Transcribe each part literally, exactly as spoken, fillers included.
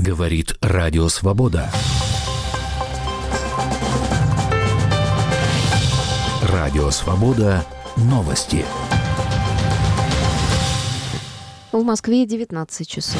Говорит Радио Свобода. Радио Свобода. Новости. В Москве девятнадцать часов.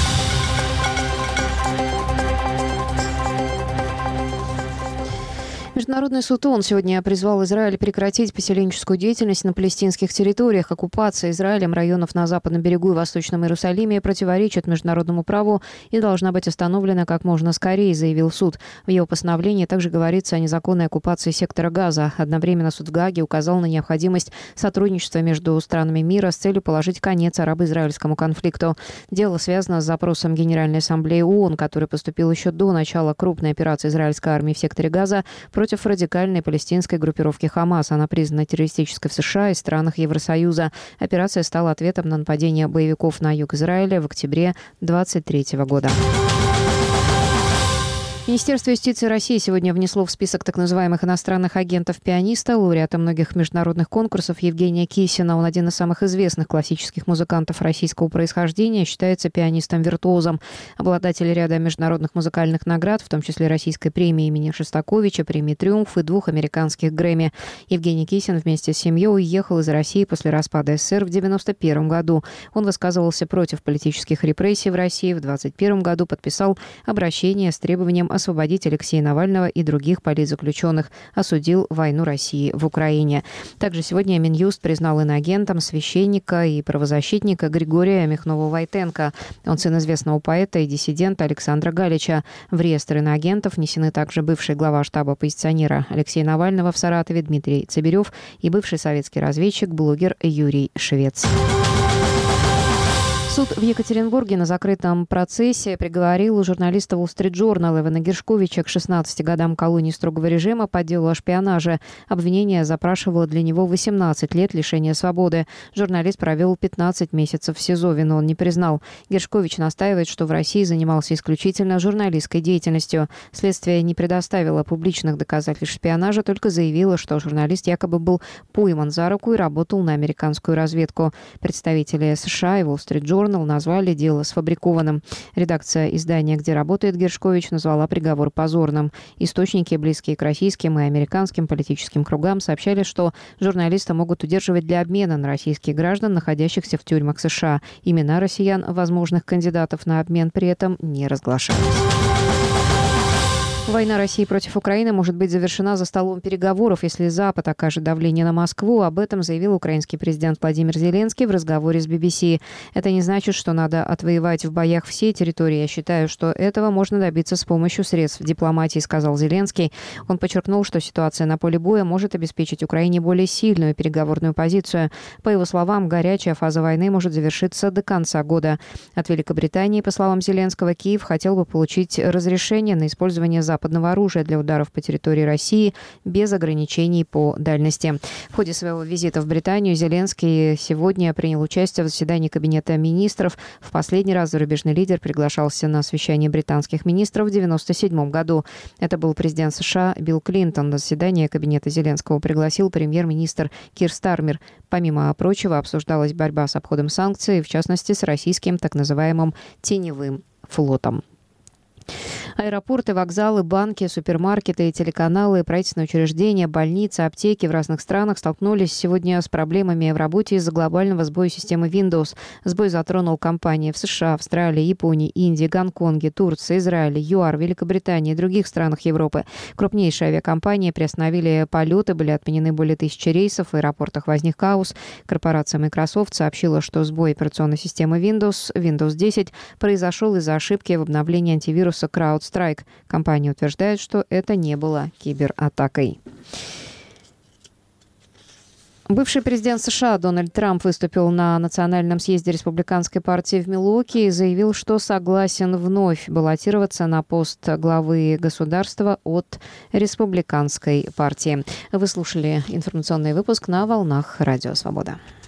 Международный суд ООН сегодня призвал Израиль прекратить поселенческую деятельность на палестинских территориях. Оккупация Израилем районов на Западном берегу и Восточном Иерусалиме противоречит международному праву и должна быть остановлена как можно скорее, заявил суд. В его постановлении также говорится о незаконной оккупации сектора Газа. Одновременно суд в Гааге указал на необходимость сотрудничества между странами мира с целью положить конец арабо-израильскому конфликту. Дело связано с запросом Генеральной ассамблеи ООН, который поступил еще до начала крупной операции израильской армии в секторе Газа против радикальной палестинской группировки «Хамас». Она признана террористической в США и странах Евросоюза. Операция стала ответом на нападение боевиков на юг Израиля в октябре две тысячи двадцать третьего года. Министерство юстиции России сегодня внесло в список так называемых иностранных агентов-пианиста, лауреата многих международных конкурсов Евгения Кисина. Он один из самых известных классических музыкантов российского происхождения, считается пианистом-виртуозом. Обладатель ряда международных музыкальных наград, в том числе российской премии имени Шостаковича, премии «Триумф» и двух американских Грэмми. Евгений Кисин вместе с семьей уехал из России после распада СССР в девяносто первом году. Он высказывался против политических репрессий в России. В двадцать первом году подписал обращение с требованием освободить Алексея Навального и других политзаключенных, осудил войну России в Украине. Также сегодня Минюст признал иноагентом священника и правозащитника Григория Михнова-Войтенко. Он сын известного поэта и диссидента Александра Галича. В реестр иноагентов внесены также бывший глава штаба оппозиционера Алексея Навального в Саратове Дмитрий Цыберев и бывший советский разведчик, блогер Юрий Швец. Суд в Екатеринбурге на закрытом процессе приговорил журналиста Wall Street Journal Ивана Гершковича к шестнадцати годам колонии строгого режима по делу о шпионаже. Обвинение запрашивало для него восемнадцать лет лишения свободы. Журналист провел пятнадцать месяцев в СИЗО, вину он не признал. Гершкович настаивает, что в России занимался исключительно журналистской деятельностью. Следствие не предоставило публичных доказательств шпионажа, только заявило, что журналист якобы был пойман за руку и работал на американскую разведку. Представители США и Wall Street Journal назвали дело сфабрикованным. Редакция издания, где работает Гершкович, назвала приговор позорным. Источники, близкие к российским и американским политическим кругам, сообщали, что журналиста могут удерживать для обмена на российских граждан, находящихся в тюрьмах США. Имена россиян, возможных кандидатов на обмен, при этом не разглашались. Война России против Украины может быть завершена за столом переговоров, если Запад окажет давление на Москву. Об этом заявил украинский президент Владимир Зеленский в разговоре с би би си. Это не значит, что надо отвоевать в боях все территории. Я считаю, что этого можно добиться с помощью средств дипломатии, сказал Зеленский. Он подчеркнул, что ситуация на поле боя может обеспечить Украине более сильную переговорную позицию. По его словам, горячая фаза войны может завершиться до конца года. От Великобритании, по словам Зеленского, Киев хотел бы получить разрешение на использование западного западного оружия для ударов по территории России без ограничений по дальности. В ходе своего визита в Британию Зеленский сегодня принял участие в заседании Кабинета министров. В последний раз зарубежный лидер приглашался на совещание британских министров в девяносто седьмом году. Это был президент США Билл Клинтон. На заседание Кабинета Зеленского пригласил премьер-министр Кир Стармер. Помимо прочего, обсуждалась борьба с обходом санкций, в частности, с российским так называемым теневым флотом. Аэропорты, вокзалы, банки, супермаркеты, телеканалы, правительственные учреждения, больницы, аптеки в разных странах столкнулись сегодня с проблемами в работе из-за глобального сбоя системы Windows. Сбой затронул компании в США, Австралии, Японии, Индии, Гонконге, Турции, Израиле, ЮАР, Великобритании и других странах Европы. Крупнейшие авиакомпании приостановили полеты, были отменены более тысячи рейсов, в аэропортах возник хаос. Корпорация Microsoft сообщила, что сбой операционной системы Windows, Windows десять, произошел из-за ошибки в обновлении антивируса CrowdStrike. Компания утверждает, что это не было кибератакой. Бывший президент США Дональд Трамп выступил на Национальном съезде Республиканской партии в Милуоки и заявил, что согласен вновь баллотироваться на пост главы государства от Республиканской партии. Вы слушали информационный выпуск на волнах Радио Свобода.